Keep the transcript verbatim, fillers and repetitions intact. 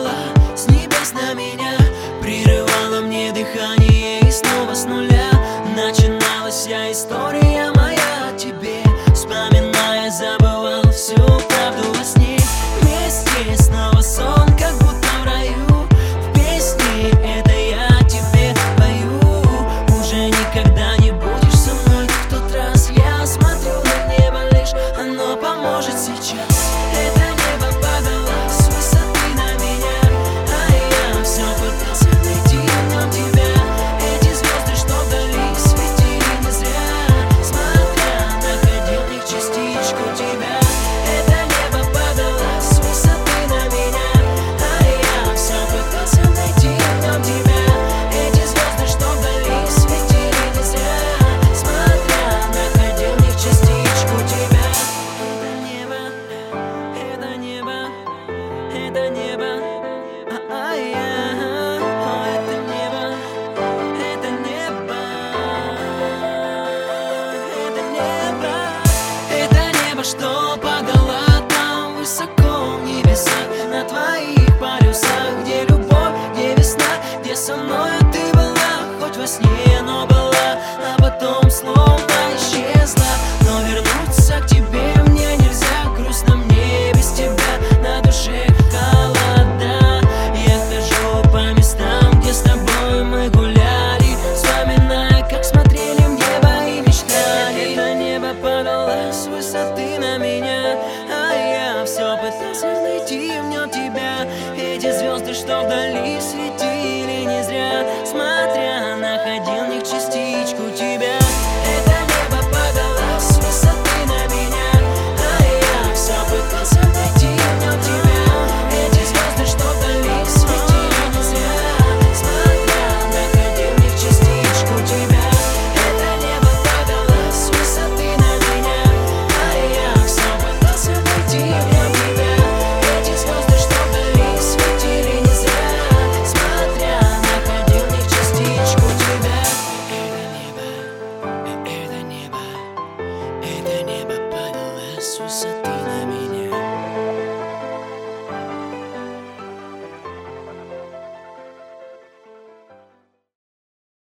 падала с небес на меня, прерывала мне дыхание, и снова с нуля начиналась вся история моя о тебе. Вспоминая, забывал всю правду во сне. Вместе снова сон, как будто в раю. В песне это я тебе пою. Уже никогда не будешь со мной, как в тот раз. Я смотрю на небо лишь, оно поможет сейчас. Это небо падало с высоты на меня, а я все пытался найти в нем тебя. Эти звезды, что вдали, светили не зря, смотря, находил в них частичку тебя. Это небо падало с высоты на меня, а я все пытался найти в нем тебя. Эти звезды, что вдали, светили не зря, смотря, находил в них частичку тебя. Это небо, это небо, а-а-я. О, это небо, это небо, это небо, это небо, что падало там высоко в небесах, на твоих полюсах, где любовь, где весна, где со мной ты была, хоть во сне, но была, а потом словно исчезла. Но вернуться к тебе мне нельзя, грустно мне без тебя, на душе холода. Я хожу по местам, где с тобой мы гуляли, вспоминая, как смотрели в небо и мечтали. Это небо падало с высоты на меня, а я все пытался найти в нем тебя. Эти звезды, что вдали, светили